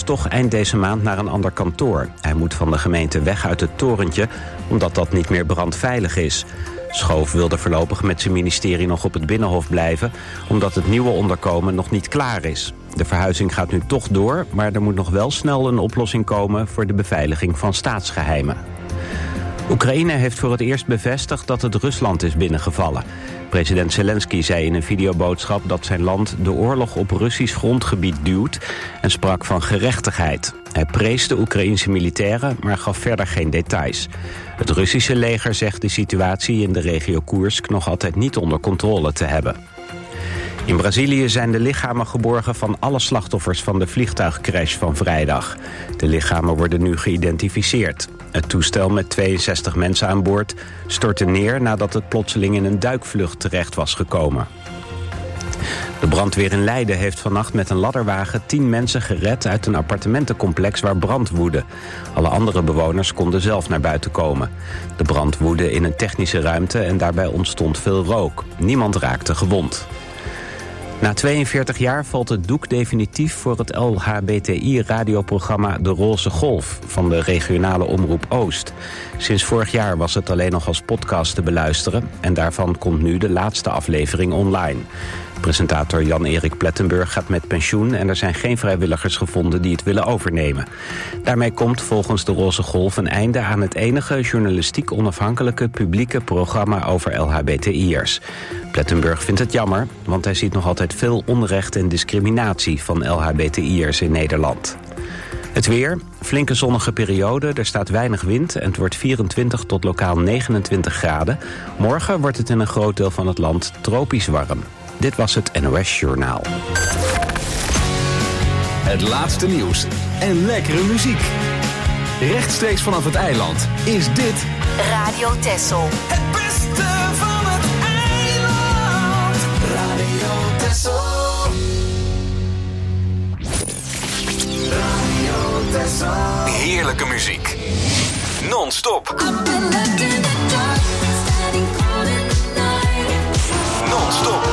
toch eind deze maand naar een ander kantoor. Hij moet van de gemeente weg uit het torentje, omdat dat niet meer brandveilig is. Schoof wilde voorlopig met zijn ministerie nog op het Binnenhof blijven, omdat het nieuwe onderkomen nog niet klaar is. De verhuizing gaat nu toch door, maar er moet nog wel snel een oplossing komen voor de beveiliging van staatsgeheimen. Oekraïne heeft voor het eerst bevestigd dat het Rusland is binnengevallen. President Zelensky zei in een videoboodschap dat zijn land de oorlog op Russisch grondgebied duwt en sprak van gerechtigheid. Hij prees de Oekraïense militairen, maar gaf verder geen details. Het Russische leger zegt de situatie in de regio Koersk nog altijd niet onder controle te hebben. In Brazilië zijn de lichamen geborgen van alle slachtoffers van de vliegtuigcrash van vrijdag. De lichamen worden nu geïdentificeerd. Het toestel met 62 mensen aan boord stortte neer nadat het plotseling in een duikvlucht terecht was gekomen. De brandweer in Leiden heeft vannacht met een ladderwagen 10 mensen gered uit een appartementencomplex waar brand woedde. Alle andere bewoners konden zelf naar buiten komen. De brand woedde in een technische ruimte en daarbij ontstond veel rook. Niemand raakte gewond. Na 42 jaar valt het doek definitief voor het LHBTI-radioprogramma De Roze Golf van de regionale omroep Oost. Sinds vorig jaar was het alleen nog als podcast te beluisteren en daarvan komt nu de laatste aflevering online. Presentator Jan-Erik Plettenburg gaat met pensioen en er zijn geen vrijwilligers gevonden die het willen overnemen. Daarmee komt volgens De Roze Golf een einde aan het enige journalistiek onafhankelijke publieke programma over LHBTI'ers. Plettenburg vindt het jammer, want hij ziet nog altijd veel onrecht en discriminatie van LHBTI'ers in Nederland. Het weer, flinke zonnige periode, er staat weinig wind en het wordt 24 tot lokaal 29 graden. Morgen wordt het in een groot deel van het land tropisch warm. Dit was het NOS Journaal. Het laatste nieuws en lekkere muziek. Rechtstreeks vanaf het eiland is dit Radio Texel. Het beste van het eiland. Radio Texel. Radio Texel. heerlijke muziek. Non-stop. Non-stop.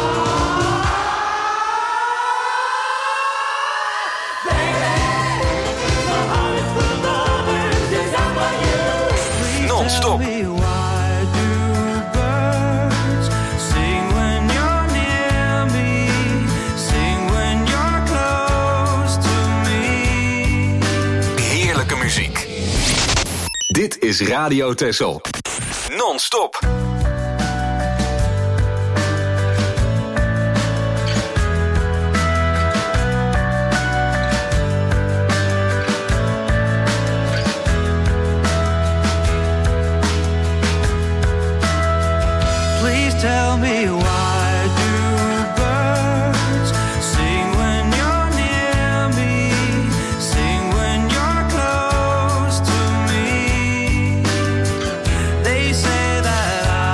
Non-stop. Heerlijke muziek. Dit is Radio Texel. Non-stop. Tell me why do birds sing when you're near me, sing when you're close to me. They say that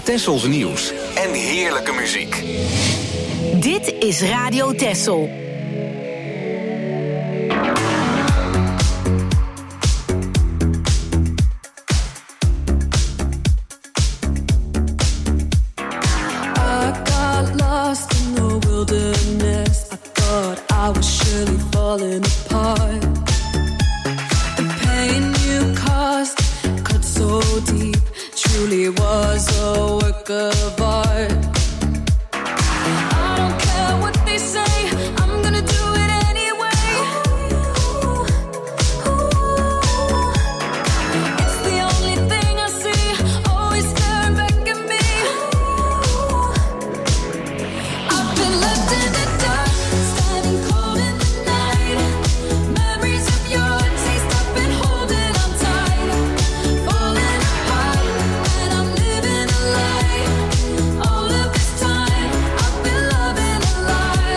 Tessels nieuws en heerlijke muziek. Dit is Radio Tessel. I got lost in the wilderness. I thought I was surely falling apart. The pain you caused cut so deep. Truly was a work of art. I don't care what they say, I'm gonna do it anyway. It's the only thing I see, always staring back at me. I've been left in the dark, standing cold in the night. Memories of your taste, I've been holding on tight. Falling apart, and I'm living a lie. All of this time, I've been loving a lie.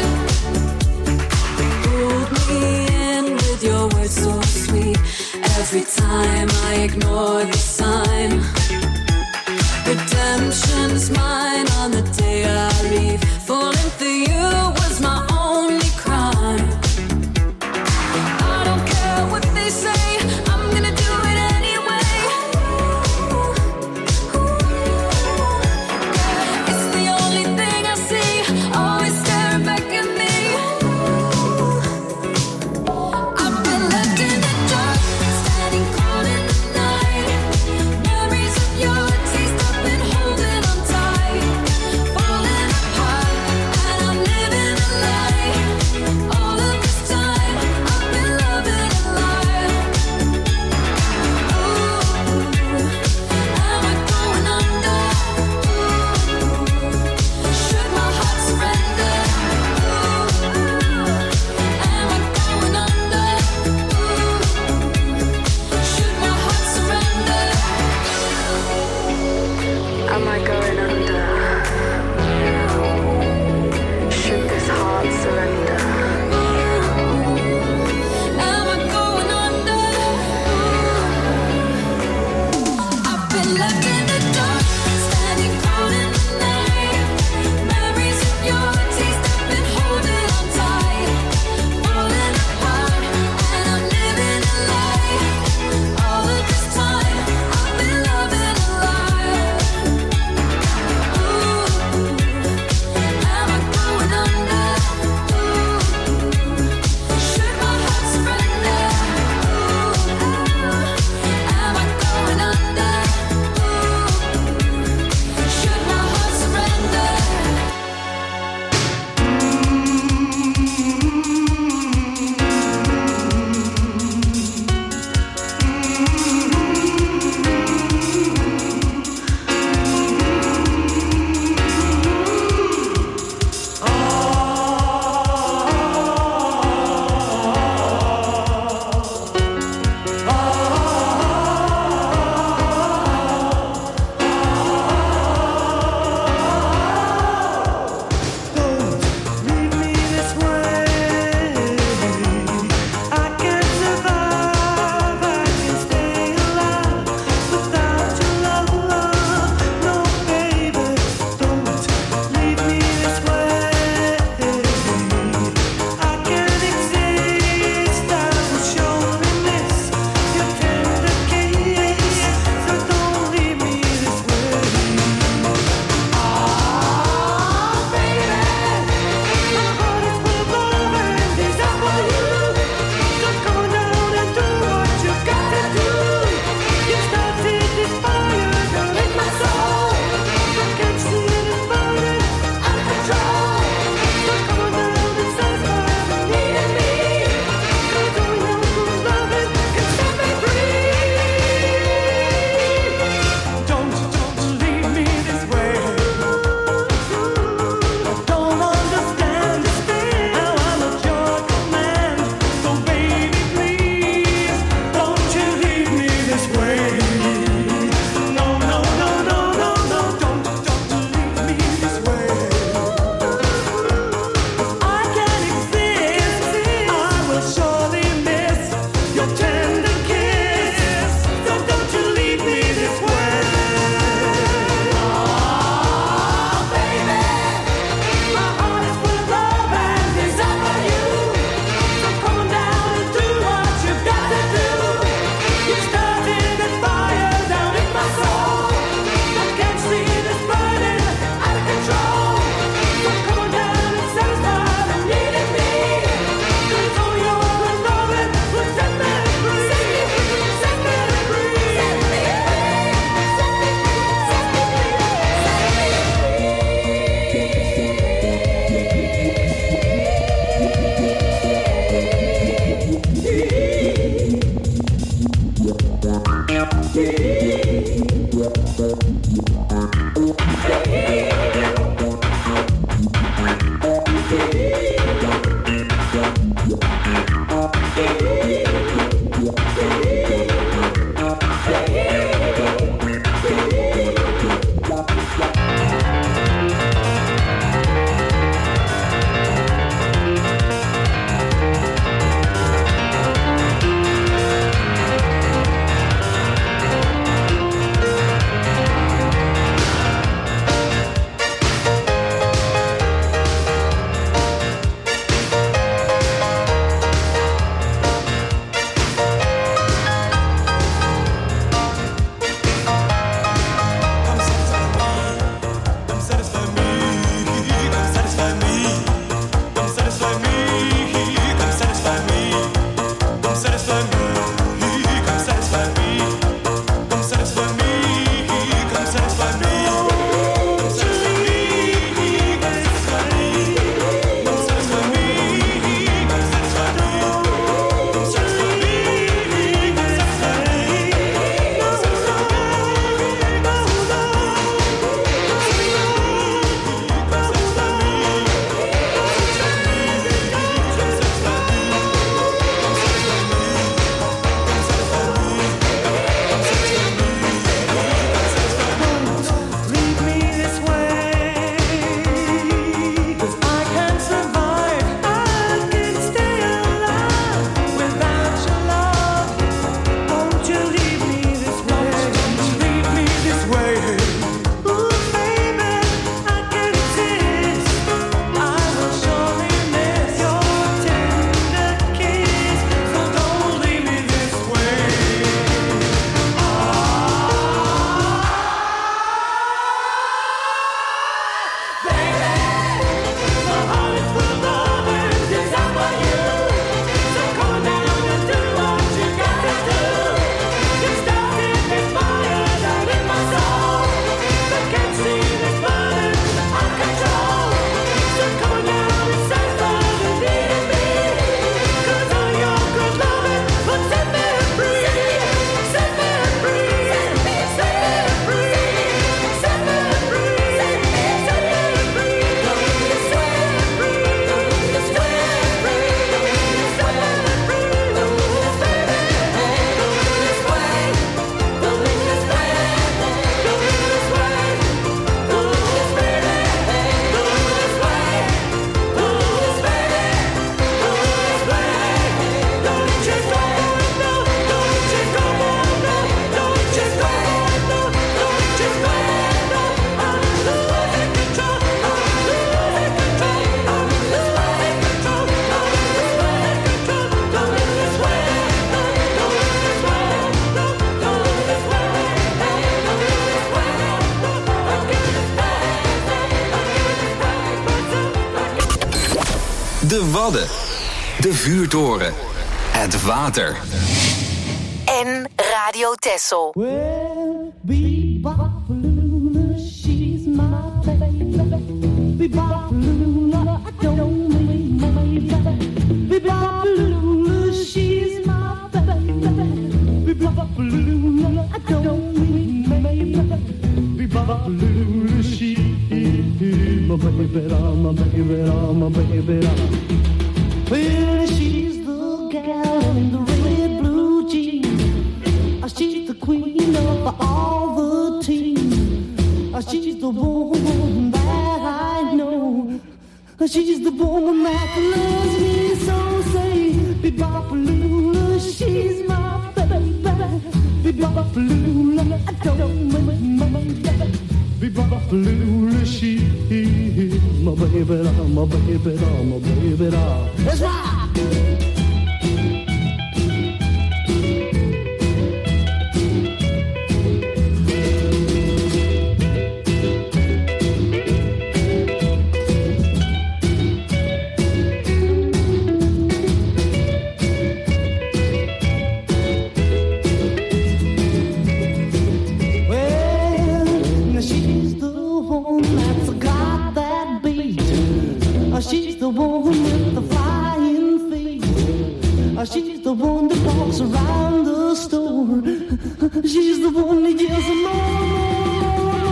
Pulled me in with your words so sweet. Every time I ignore the sign. Redemption's mine on the day I leave. Falling for you was my only crime. I don't care what they say, I'm gonna do it anyway. It's the only thing I see, always staring back at me. I've been left in the dark, standing cold in the night. Memories of your taste, I've been holding on tight. Falling apart, and I'm living a lie. All of this time, I've been loving a lie. Ooh, am I going under? Should my heart surrender? Am I going under? Should my heart surrender? Am I going under? Should this heart surrender? Am I going under? I've been left in the dark, standing cold in the night. Memories of your taste, I've been holding on tight. Falling apart, and I'm living a lie. All of this time, I've been loving a lie. De Wadden. De Vuurtoren. Het water. En Radio Texel. Well, Bebop-a-Lula, she's my baby. Bebop-a-Lula, I don't mean my baby. Bebop-a-Lula, she's my baby. Bebop-a-Lula, I don't mean my baby. Bebop-a-Lula, she's my baby, my baby, my baby. Well, she's the gal in the red blue jeans. She's the queen of all the teams. She's the woman that I know. She's the woman that loves me so. Say, Bebop-a-Lula, she's my baby. Bebop-a-Lula, I don't mind my baby. Bebop-a-Lula, she's my baby, my baby, my baby. Let's rock! She's the woman with the flying feet. She's the one that walks around the store. She's the one that yells more.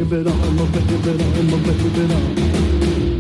baby, I'm a baby, I'm a baby.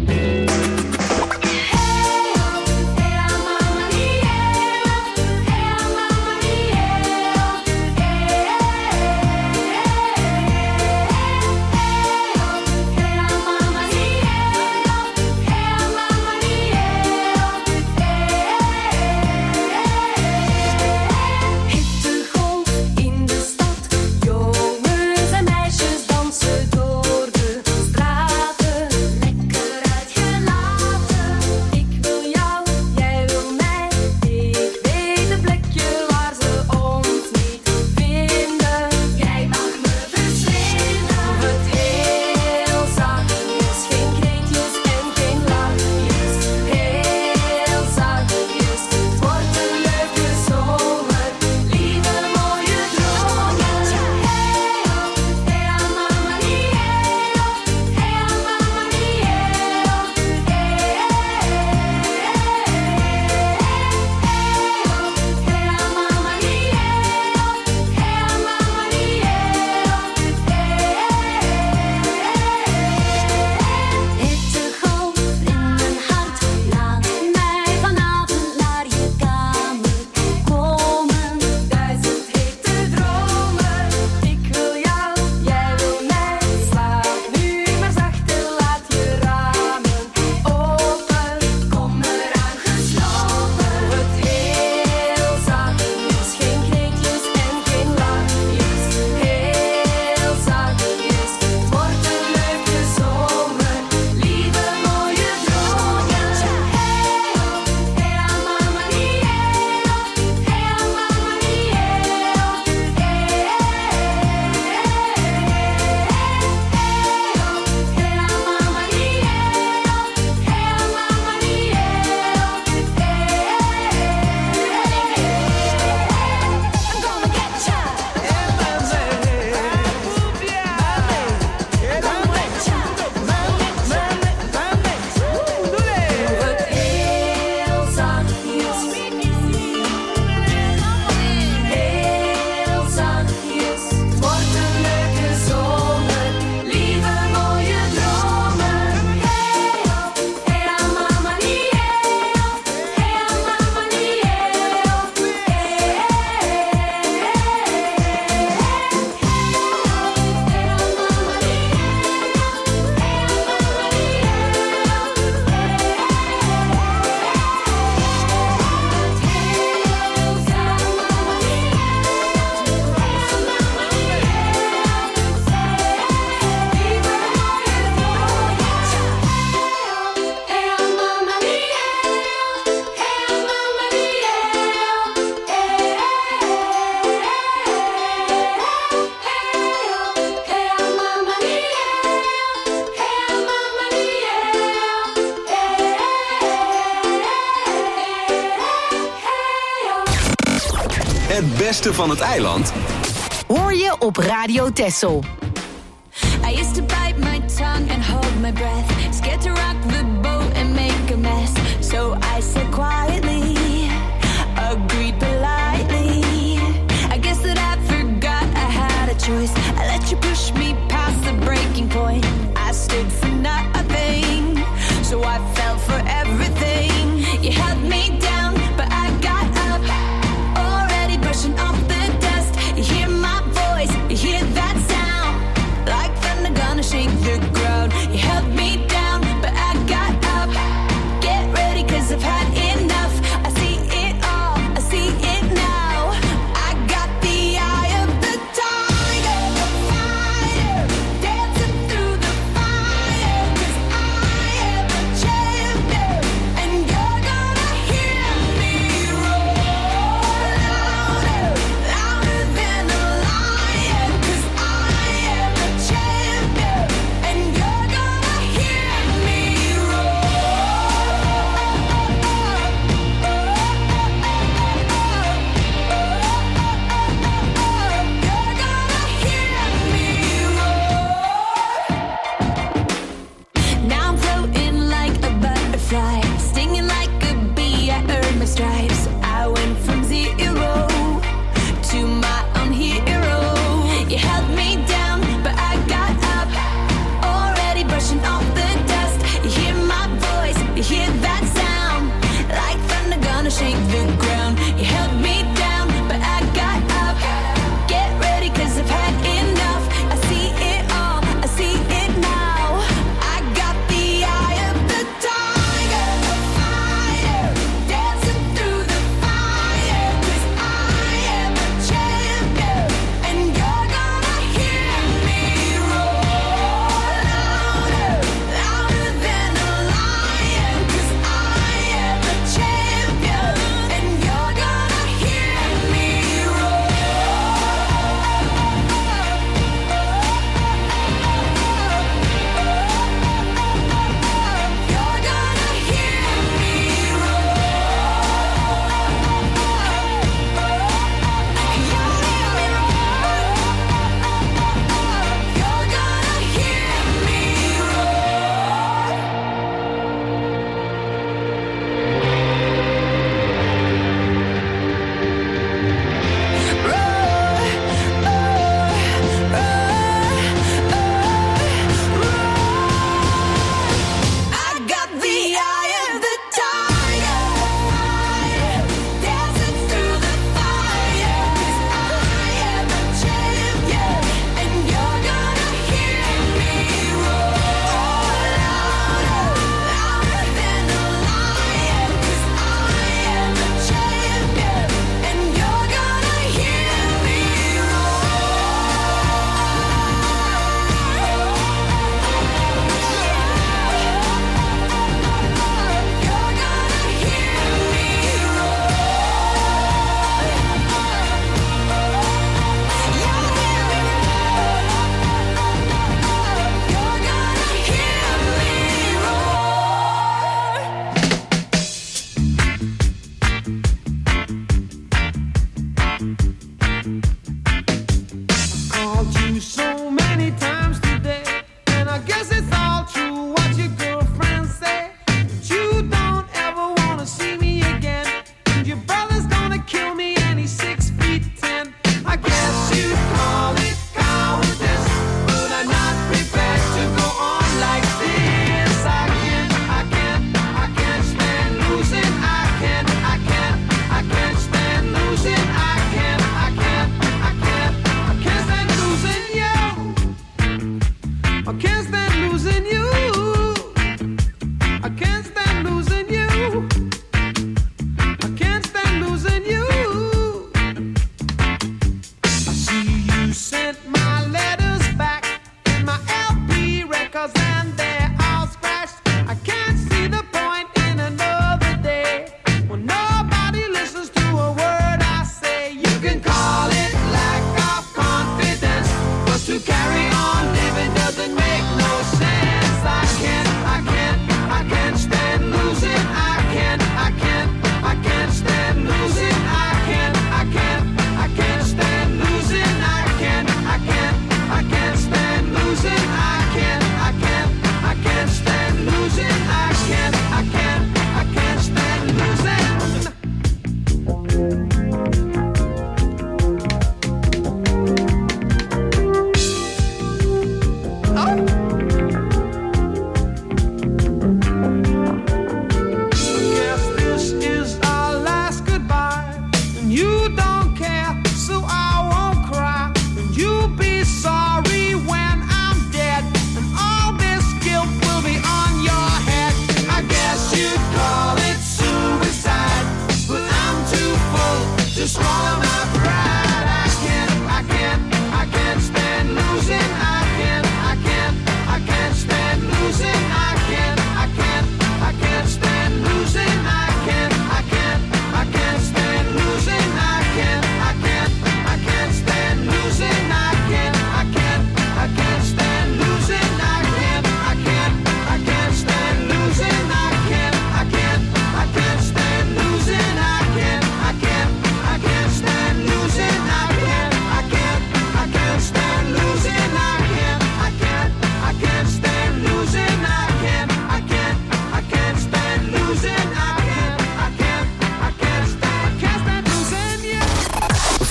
Het beste van het eiland Hoor je op Radio Texel. I used to bite my tongue and hold my breath, scared to rock the boat and make a mess. So I said quietly, agreed politely. I guess that I forgot I had a choice. I let you push me past the breaking point. I stood for nothing, so I fell for everything. You held me down, but I got up, already brushing off the dust. You hear my voice, you hear that sound, like thunder gonna shake the ground. You held me down, but I got up. Get ready, 'cause I've had enough. I see it all, I see it now. I got the eye of the tiger, the fighter, dancing through the fire. 'Cause I am a champion,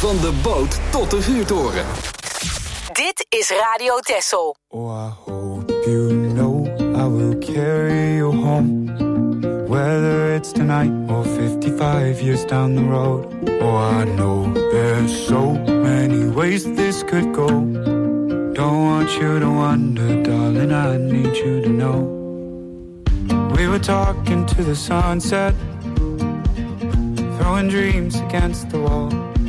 Van de boot tot de vuurtoren. Dit is Radio Texel. Oh, I hope you know I will carry you home. Whether it's tonight or 55 years down the road. Oh, I know there's so many ways this could go. Don't want you to wonder, darling, I need you to know. We were talking to the sunset, throwing dreams against the wall.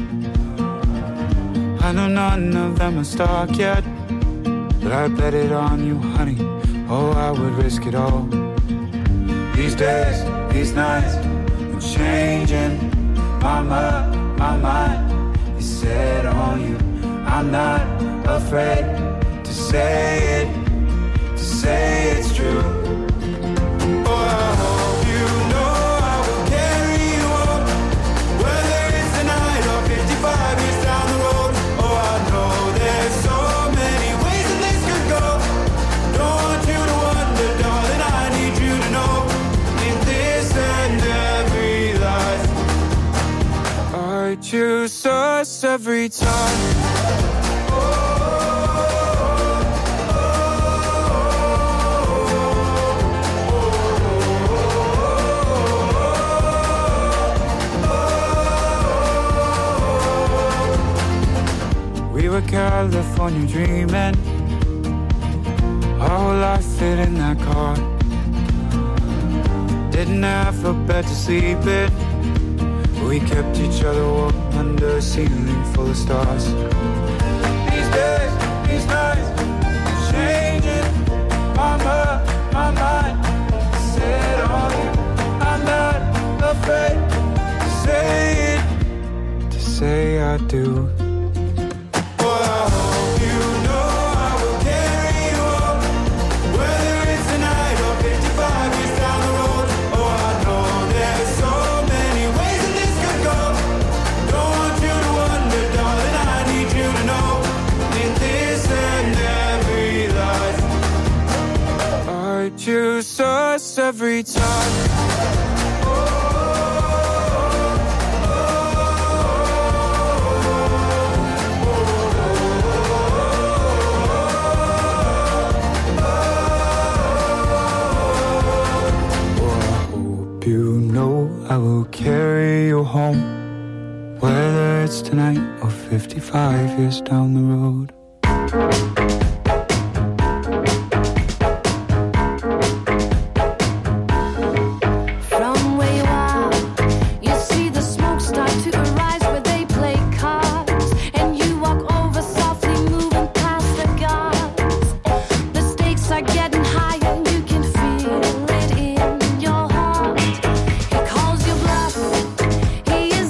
I know none of them are stuck yet, but I bet it on you, honey. Oh, I would risk it all. These days, these nights, I'm changing my mind is set on you. I'm not afraid to say it's true. Oh, I hope you know I will carry you on, whether it's tonight or 55 years down the road. Oh, I know there's so many ways that this could go. Don't want you to wonder, darling, I need you to know. In this and every life, I choose us every time. We were California dreaming, our whole life fit in that car. Didn't have a bed to sleep in, we kept each other warm under a ceiling full of stars. These days, these nights, changing my mind, set on you. I'm not afraid to say I do. Choose us every time. You know I will carry you home, whether it's tonight or 55 years down the road.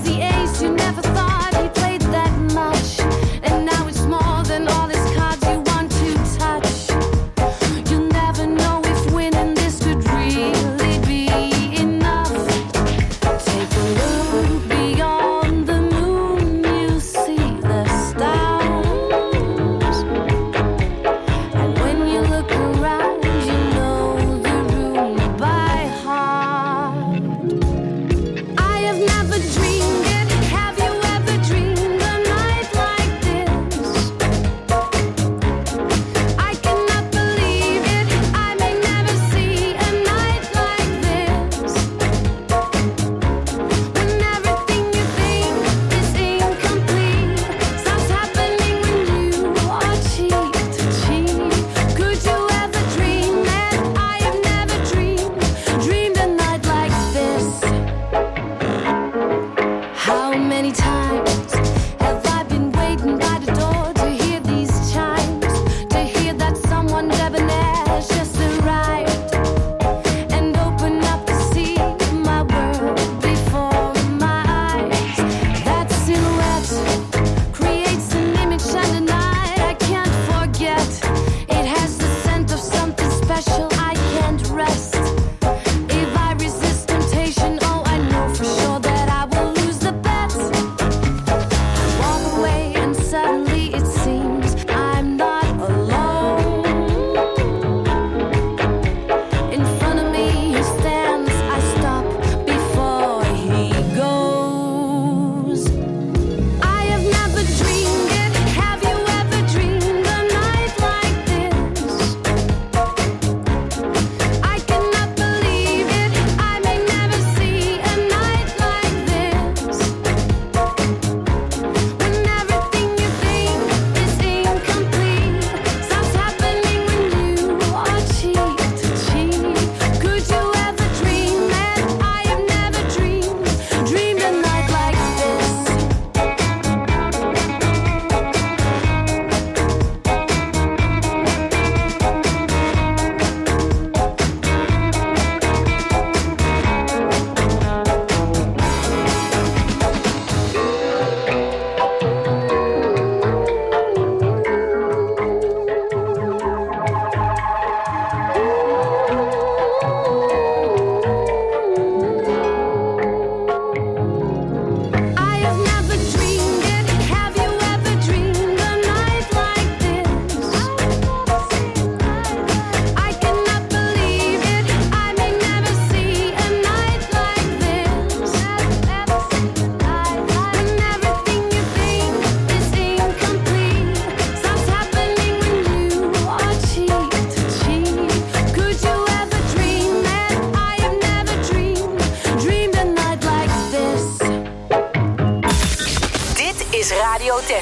More than all his cards you want.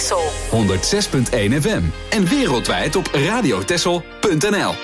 Texel. 106.1 FM. En wereldwijd op radiotexel.nl.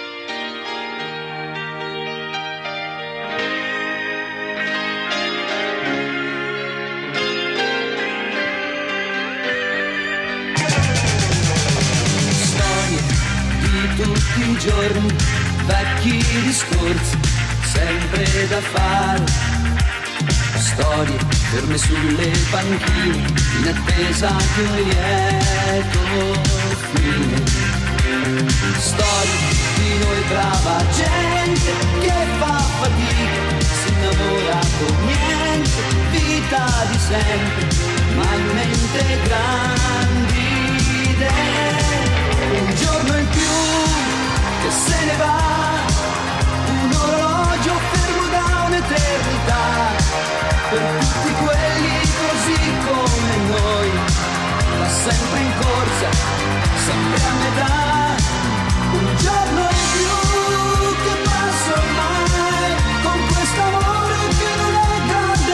Storie di tutti i giorni, vecchi discorsi, sempre da fare. Storie ferme sulle panchine, in attesa di un lieto fine. Storie di noi brava gente che fa fatica, si innamora con niente, vita di sempre, ma in mente grandi idee. Un giorno in più che se ne va, un orologio fermo da un'eternità. Per tutti quelli così come noi, da sempre in corsa, sempre a metà. Un giorno in più che passa ormai, con questo amore che non è grande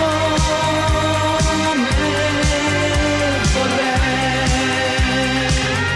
come vorrei.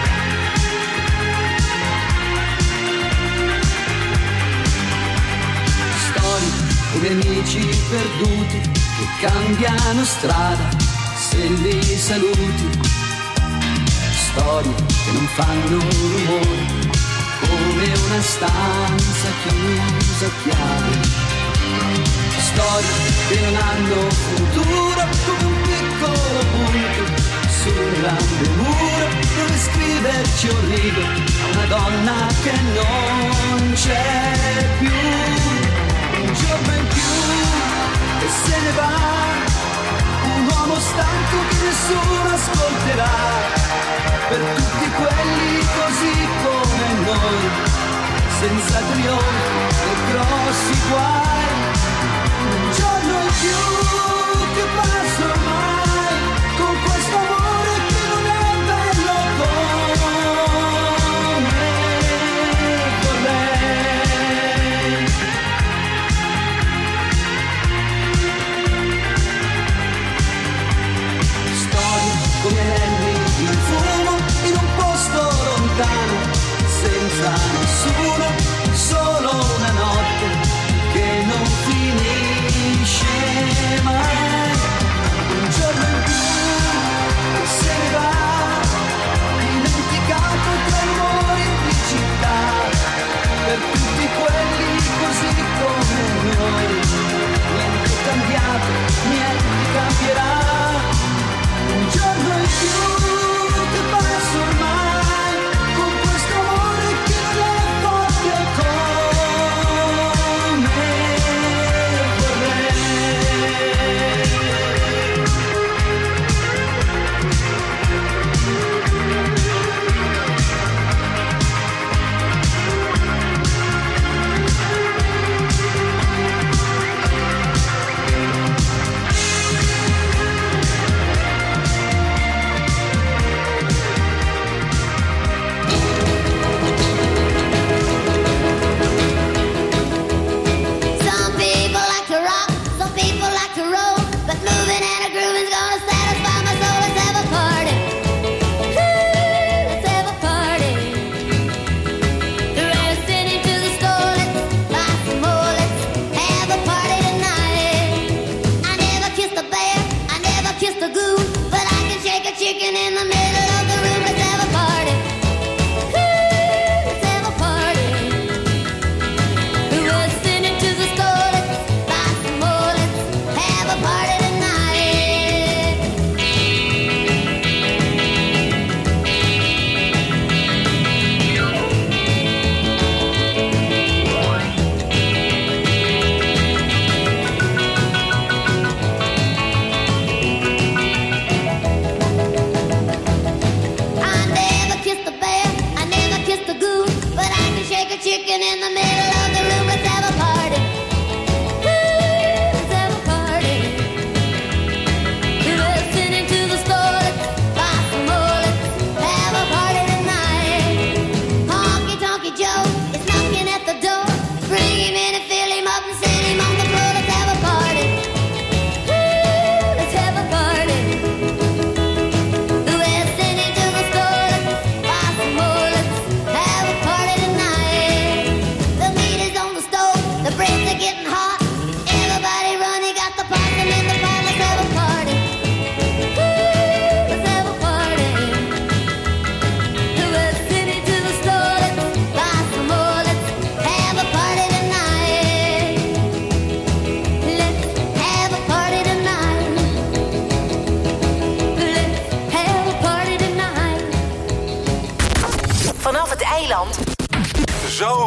Storie come amici perduti che cambiano strada se li saluti. Storie che non fanno rumore, come una stanza chiusa a chiave. Storie che non hanno futuro, come un piccolo punto su un grande muro dove scriverci un rigo a una donna che non c'è più. Un giorno in più che se ne va, un uomo stanco che nessuno ascolterà. Per tutti quelli così come noi, senza trionfi e grossi guai. Un giorno in più che passa ormai, con questo amore che non è bello come vorrei. Storie come anelli in fumo in un posto lontano, senza nessuno, solo una notte che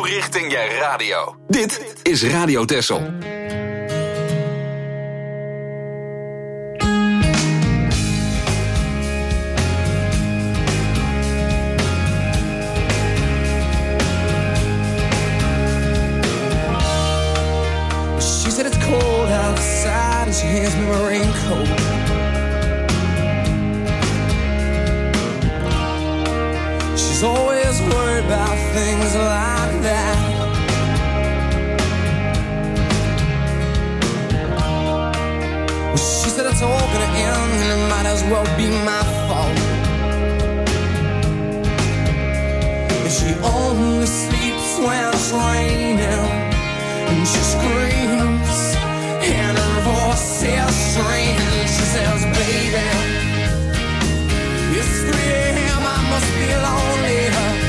richting je radio. Dit is Radio Texel. She said it's cold outside and she hands me my raincoat. She's always worried about things like that. Well, she said it's all gonna end and it might as well be my fault. And she only sleeps when it's raining, and she screams and her voice is strange. She says, baby, it's 3 a.m., I must be lonely.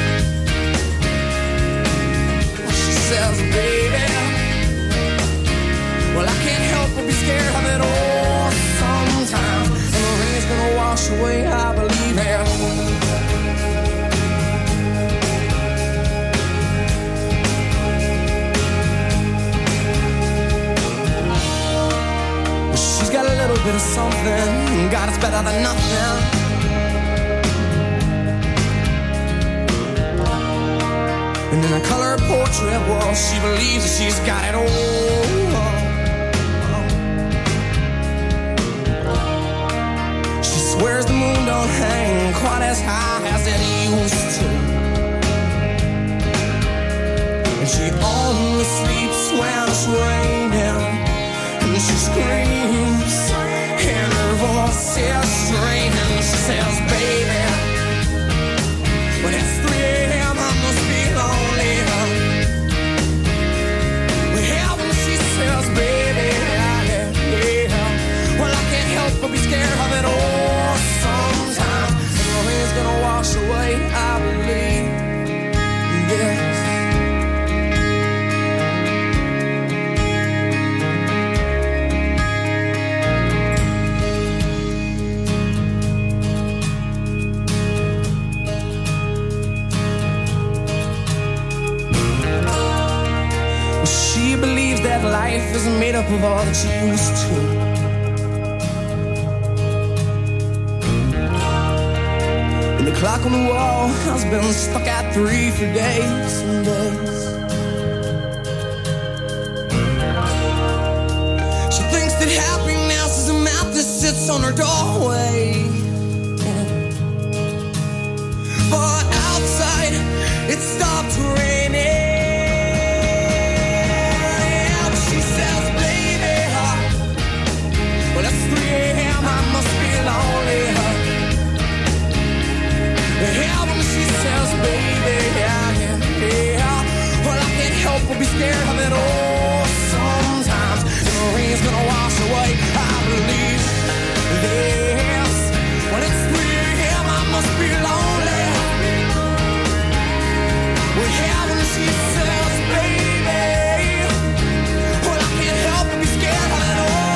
She says, baby, well, I can't help but be scared of it all sometimes. And the rain's gonna wash away, I believe it. She's got a little bit of something, God, it's better than nothing. And in a colored portrait, well, she believes that she's got it all. She swears the moon don't hang quite as high as it used to. And she only sleeps when it's raining, and she screams, and her voice is strange. And she says, baby, when it's 3 a.m., I must be lonely. Well, when she says, baby, well, I can't help but be scared of it all sometimes. And the rain's gonna wash away, I believe, yes. She believes that life is made up of all that she used to. And the clock on the wall has been stuck at 3 for days and days. She thinks that happiness is a mouth that sits on her doorway. But outside, it stopped raining. Well, it's 3 a.m., I must be lonely. Yeah, when she says, baby, yeah. Well, I can't help but be scared of it all sometimes. And the rain's gonna wash away, I believe this. When it's 3 a.m., I must be lonely. Well, yeah, when she says, baby, well, I can't help but be scared of it all.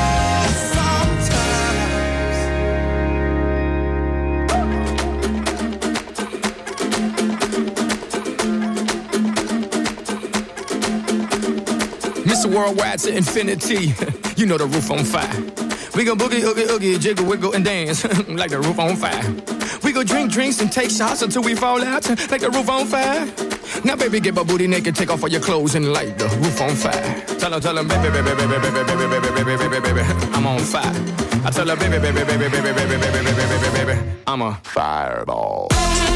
Mr. Worldwide to infinity. You know the roof on fire. We go boogie, oogie, oogie, jiggle, wiggle, and dance like the roof on fire. We go drink drinks and take shots until we fall out like the roof on fire. Now, baby, get my booty naked, take off all your clothes and light the roof on fire. Tell her, baby, baby, baby, baby, baby, baby, baby, baby, baby, I'm on fire. I tell her, baby, baby, baby, baby, baby, baby, baby, baby, baby, I'm a fireball.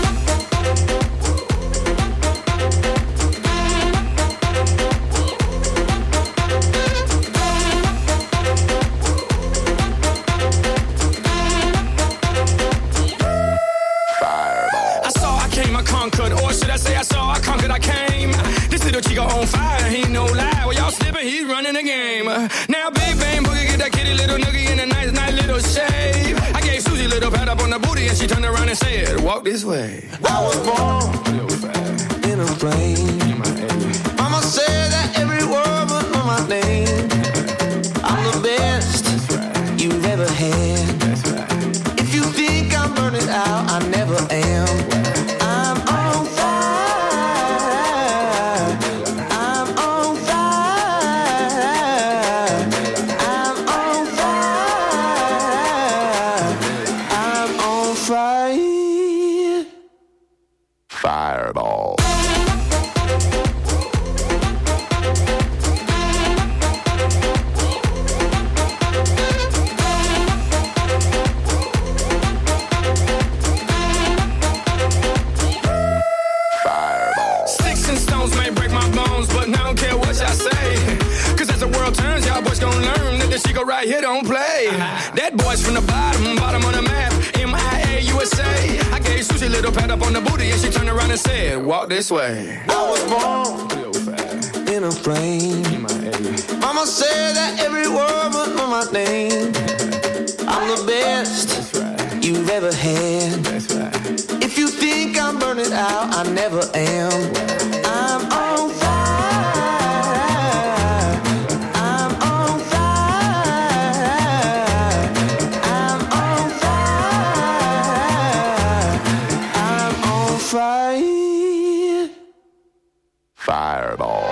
Chico on fire, he no lie. Well, y'all slipping, he's running the game. Now, Big Bang Boogie, get that kitty little noogie in a nice, nice little shave. I gave Susie a little pat up on the booty, and she turned around and said, walk this way. I was born in a plane. Mama said that every word would know my name. I'm the best you've ever had. If you think I'm burning out, I never am. I'm on fire. Chico right here don't play. That boy's from the bottom of the map. MIA USA. I gave Susie a little pat up on the booty and she turned around and said, walk this way. I was born in a flame. Mama said that every word was my name. I'm the best you've ever had. If you think I'm burning out, I never am. I'm on fire. I'm on fire. I'm on fire. I'm on fire. Fireball.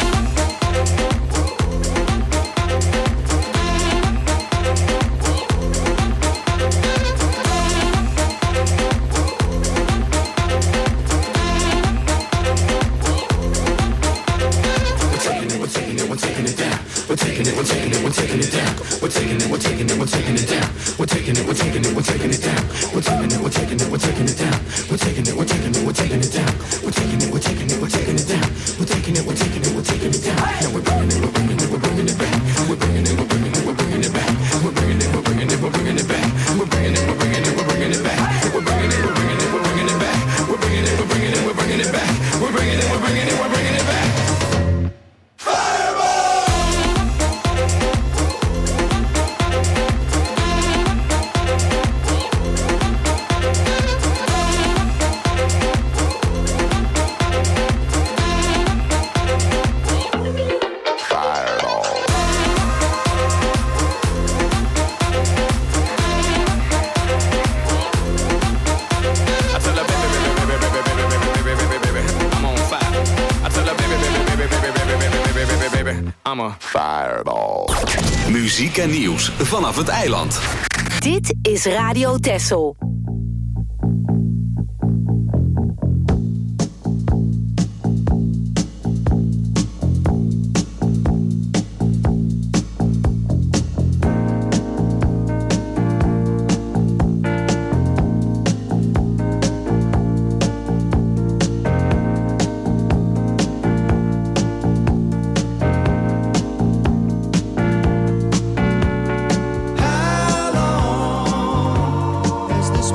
We're taking it down. We're taking it down. We're taking it down. We're taking it down. We're taking it down. We're taking it down. We're taking it down. We're taking it down. We're taking it down. We're taking it down. We're taking it down. We're taking it down. Now we're bringing it back. We're bringing it back. We're bringing it back. We're bringing it back. We're bringing it back. We're bringing it back. We're bringing it back. We're bringing it back. We're bringing it back. I'm a fireball. Muziek en nieuws vanaf het eiland. Dit is Radio Texel. How long has this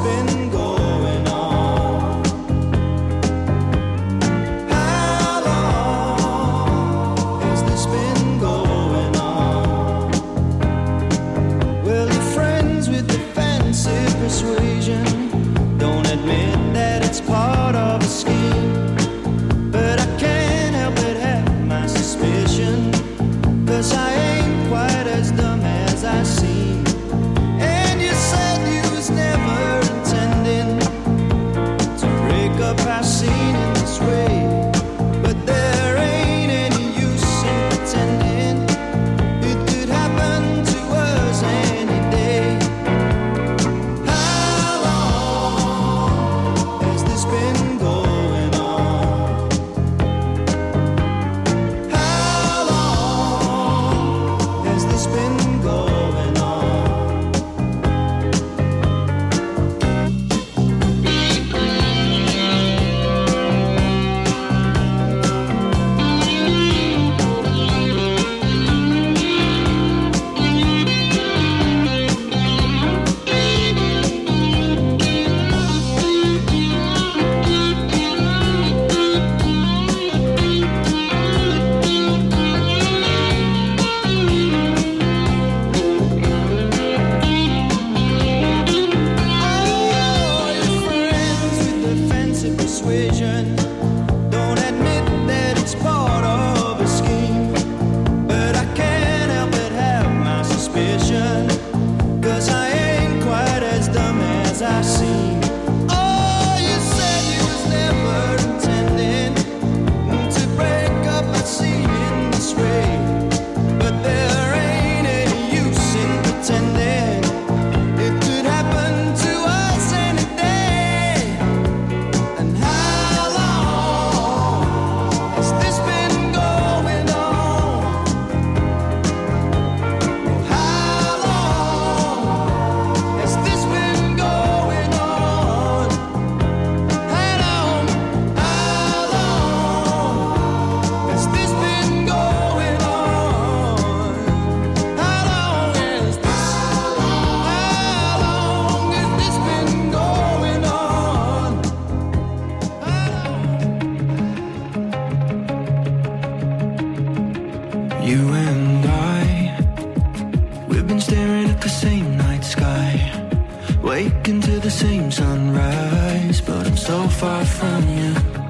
We've been staring at the same night sky, waking to the same sunrise, but I'm so far from you.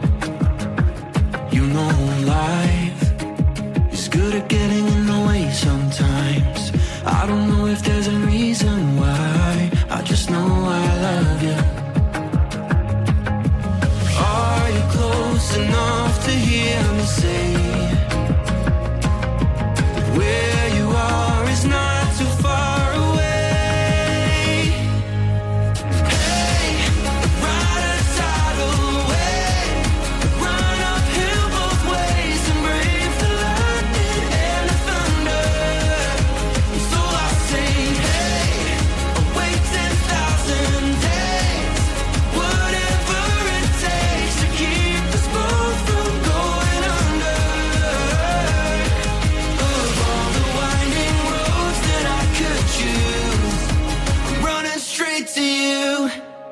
You know life is good at getting in the way sometimes. I don't know if there's a reason why, I just know I love you. Are you close enough to hear me say that where you are is not too far away? Hey, ride a tidal wave, run uphill both ways and brave the lightning and the thunder. So I say, hey, await 10,000 days, whatever it takes to keep us both from going under. Of all the winding roads that I could choose, I'm running straight to you.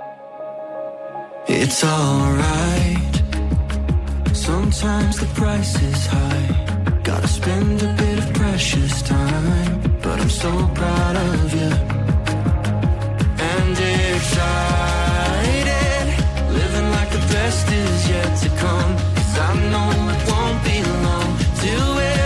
It's alright, sometimes the price is high. Gotta spend a bit of precious time, but I'm so proud of you. And excited, living like the best is yet to come. 'Cause I know it won't be long till we're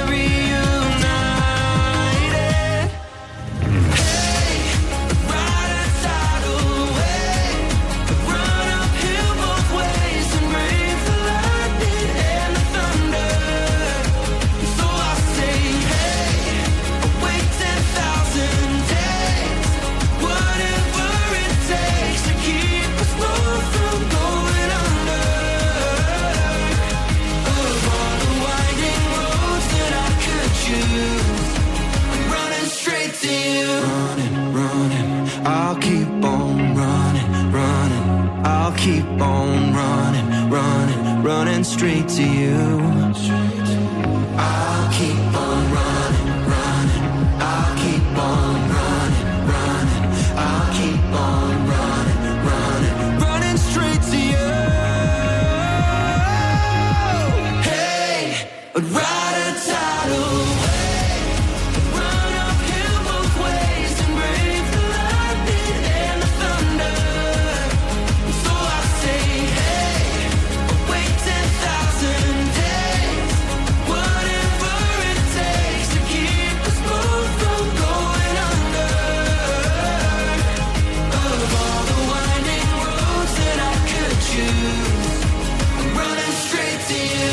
reunited. Hey, ride a tidal wave, run uphill both ways and brave the lightning and the thunder. So I say, hey, await 10,000 days, whatever it takes to keep us both from going under. Of all the winding roads that I could choose, I'm running straight to you. Running, running, I'll keep on running, running. I'll keep on running, running, running straight to you. I'll keep on running, running. I'll keep on running, running. I'll keep on running, running, running straight to you. Hey, ride a tidal wave, run uphill both ways and brave the lightning and the thunder. So I say, hey, await 10,000 days, whatever it takes to keep us both from going under. Of all the winding roads that I could choose, I'm running straight to you.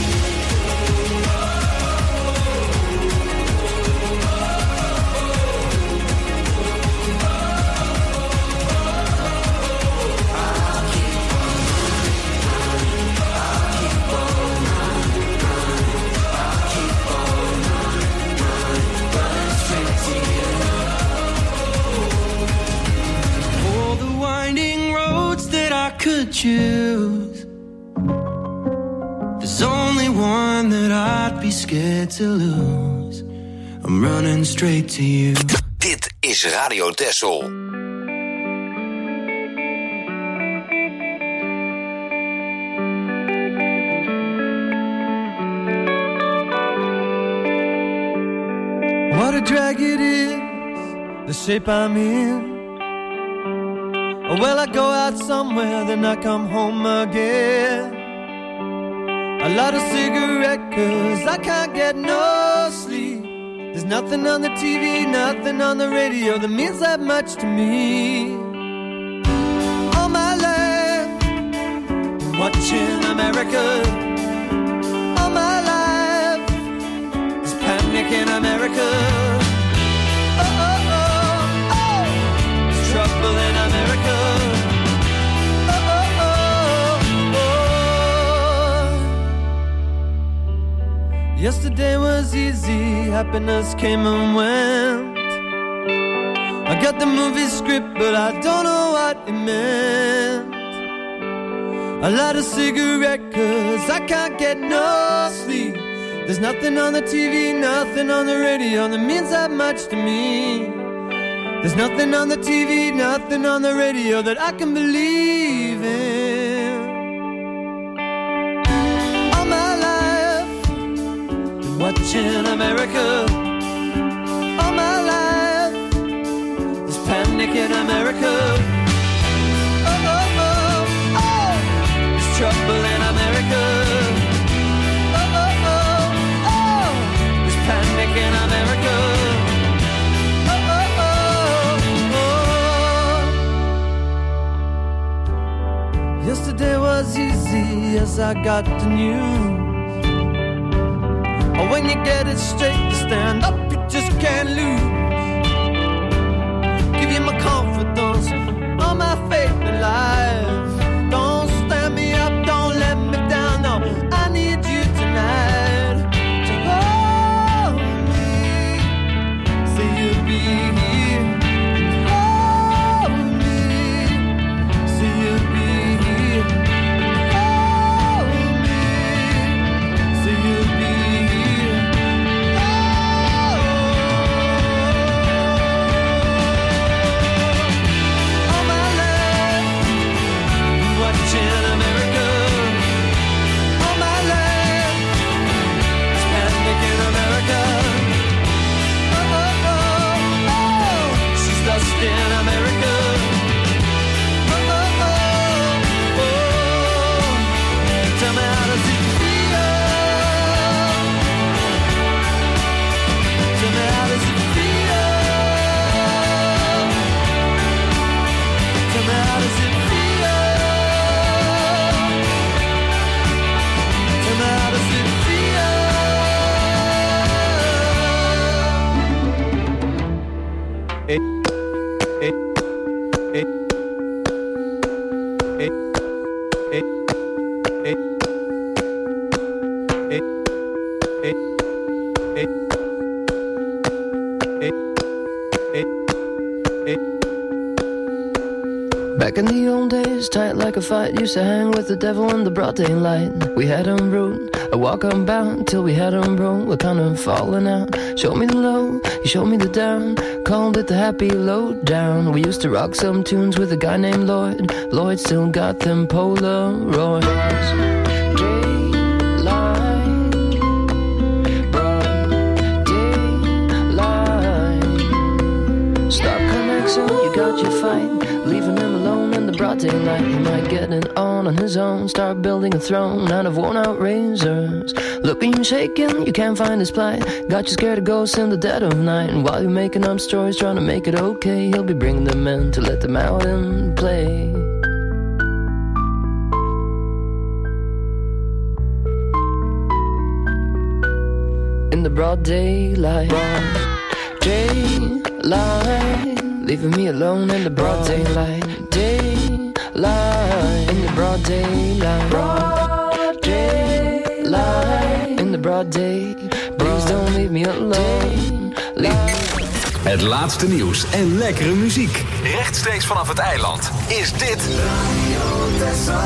For the winding roads that I could choose, there's only one that I'd be scared to lose. I'm running straight to you. Dit is Radio Texel. What a drag it is, the shape I'm in. Well, I go out somewhere, then I come home again. A lot of cigarette, 'cause I can't get no sleep. There's nothing on the TV, nothing on the radio that means that much to me. All my life, watching America. All my life, there's panic in America. Oh, oh, oh, oh, there's trouble in America. Oh, oh, oh, oh. Yesterday was easy, happiness came and went. I got the movie script, but I don't know what it meant. A lot of cigarette, 'cause I can't get no sleep. There's nothing on the TV, nothing on the radio that means that much to me. There's nothing on the TV, nothing on the radio that I can believe in. All my life, been watching America. All my life, in America. Oh, oh, oh, oh. There's trouble in America. Oh, oh, oh, oh. There's panic in America. Oh, oh, oh, oh. Yesterday was easy as I got the news. When you get it straight, you stand up, you just can't lose. Give you my confidence, all my faith in life. Don't stand me up, don't let me down, no. I need you tonight to hold me. Say you'll be here. Hold me. Say you'll be here. Hold me. Say you'll be here. In America, oh, oh, oh, oh. Tell me how does it feel? Tell me how does it feel? Tell me how does it feel? Tell me how does it feel? Hey. Back in the old days, tight like a fight, used to hang with the devil in the broad daylight. We had him rude, a walk unbound, till we had him roll, we're kind of falling out. Showed me the low, he showed me the down, called it the happy low down. We used to rock some tunes with a guy named Lloyd. Lloyd still got them Polaroids. You got your fight, leaving him alone in the broad daylight. He might get it on his own, start building a throne out of worn out razors. Looking and shaking, you can't find his plight. Got you scared of ghosts in the dead of night. And while you're making up stories, trying to make it okay, he'll be bringing them in to let them out and play. In the broad daylight, daylight. Leaving me alone in the broad daylight. Daylight. In the broad daylight. Broad daylight. In the broad day. Please don't leave me alone. Het laatste nieuws en lekkere muziek. Rechtstreeks vanaf het eiland. Is dit Radio Texel.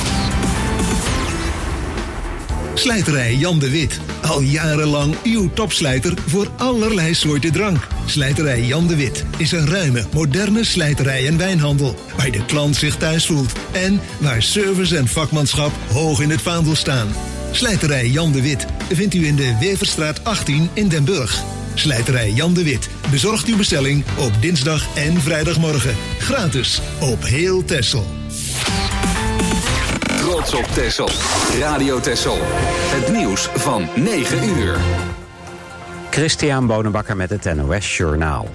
Slijterij Jan de Wit. Al jarenlang uw topslijter voor allerlei soorten drank. Slijterij Jan de Wit is een ruime, moderne slijterij en wijnhandel. Waar de klant zich thuis voelt. En waar service en vakmanschap hoog in het vaandel staan. Slijterij Jan de Wit vindt u in de Weverstraat 18 in Den Burg. Slijterij Jan de Wit bezorgt uw bestelling op dinsdag en vrijdagmorgen. Gratis op heel Texel. Trots op Texel. Radio Texel. Het nieuws van 9 uur. Christian Bonenbakker met het NOS Journaal.